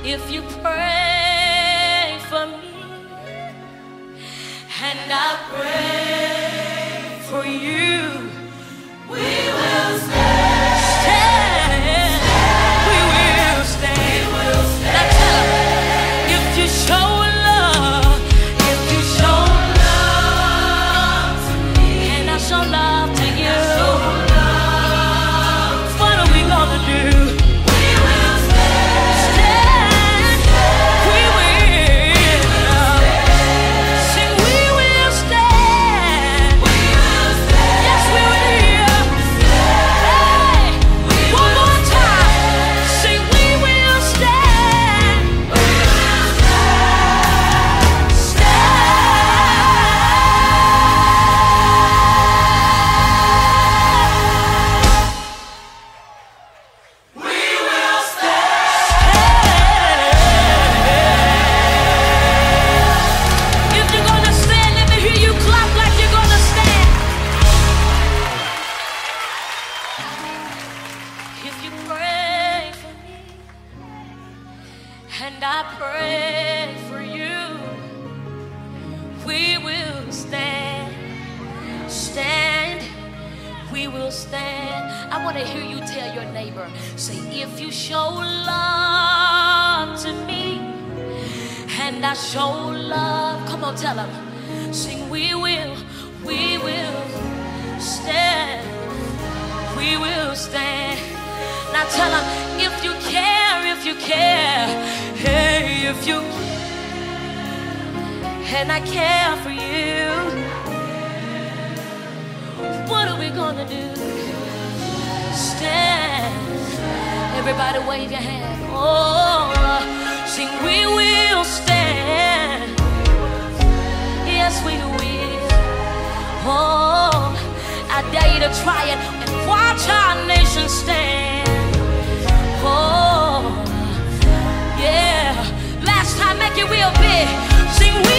If you pray for me and I pray for you, we will stand. We will stand. Now tell 'em, if you show love, if you show love to me, and I show love to you, what are we gonna do? And I pray for you, we will stand, stand, we will stand. I want to hear you tell your neighbor, say, if you show love to me, and I show love, come on, tell them, sing, we will stand, we will stand. Now tell them, if you care, hey, if you and I care for you, what are we gonna do? Stand. Everybody wave your hand. Oh, sing, we will stand. Yes, we will. Oh, I dare you to try it and watch our nation stand. Oh, yeah. Last time, make it real big. Sing.